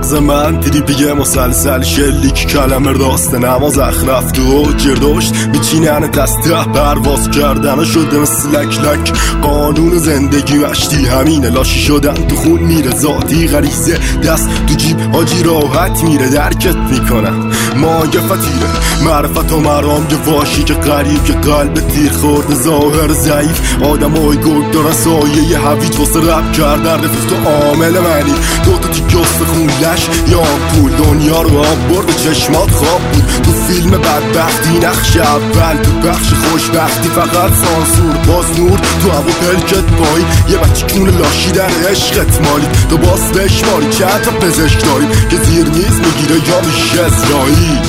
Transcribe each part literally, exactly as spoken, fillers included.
مغز من تریپیه مسلسل شلیک کلمه راست نماز اخرفت و جرداشت میچینن دسته پرواز کردن شده مثل لک لک قانون زندگی مشتی همینه لاشی شدن تو خون میره ذاتی غریزه دست تو جیب حاجی راحت میره درکت میکنن مانگه فتیره معرفت و مرام که واشی که قریب که قلب تیر خورده ظاهر ضعیف آدم های گرگ دارن سایه یه هویج واسه رب کردن رفیق تو عامل منی دو تا تیکه خون لش یا پول دنیا رو آب برد چشمات خواب بود تو فیلم بدبختی نقش اول تو بخش خوشبختی فقط سانسور باز نور تو هوا پلکت پایی یه بچه کون لاشی در عشقت مالی تو باز بشماری چند تا پزشک داری که زیر میز میگیره یا میشه اسرائیل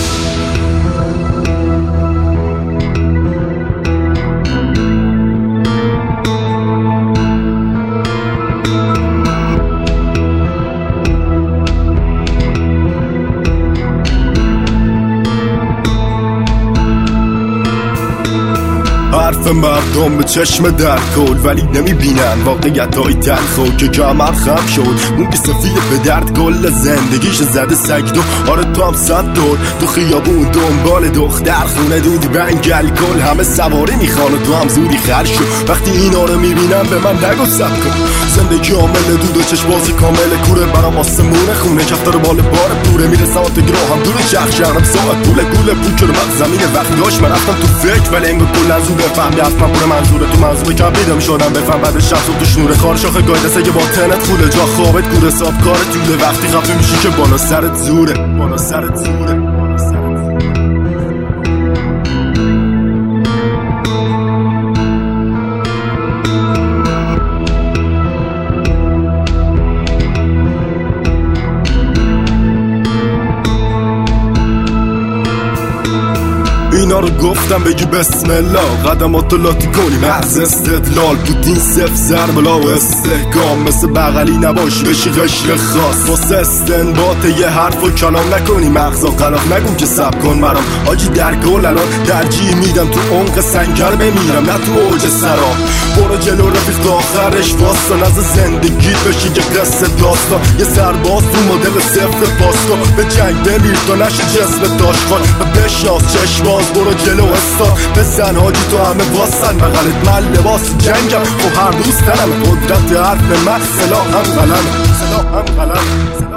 حرف مردم به چشم در کل ولی نمیبینن واقعیت های تلخو که کمر خم شد مون که سفید به درد کل زندگیش زده سگ دو آره تو هم صد دور تو خیابون دنبال دختر خونه دودی بنگل کل همه سواری میخوان و تو هم زودی خر شد وقتی اینا رو میبینم به من نگو سب کن زندگی عامل دود و چشم بازی کامل کوره برام آسمونه خونه کفتار بال بار دوره میرسم آتگراه هم دور شخص شهرم ساعت پول گوله پول که رو من زمین وقتی داشت من رفتم تو فکر ولی این به کل از بفهمی اصلا پور منظوره تو منظور کم بیدم شدم بفهم بعد شخص و تو شنور خار شاخه گایدسه که با تنت خوله جا خوابت گور حساب کار طوله وقتی خفه میشی که بالا سرت زوره بالا سرت زوره اینا رو گفتم بگی بسم الله قدماتو لاتی کنی محض استدلال پوتین صف زرملا و استحکام مثل بغلی نباشی بشی قشر خاص واسه استنباط یه حرف و کلام نکنی مغزا قلاف نگون که سب کن برام آجی در گل الان درجی میدم تو عمق سنگر بمیرم نه تو اوج سرام برو جلو رفیق تا آخرش واسه نز زندگی بشی یه قصه داستان یه سرباز تو مدل صفر پاستا به جنگ بمیر تا نشی جسم داشخان و بشناس چشماز برو جلو استا بزن حاجی تو همه واسن بغلت من لباس جنگم و هر دوست تنم قدرت حرف من سلاح هم قلم سلاح هم قلم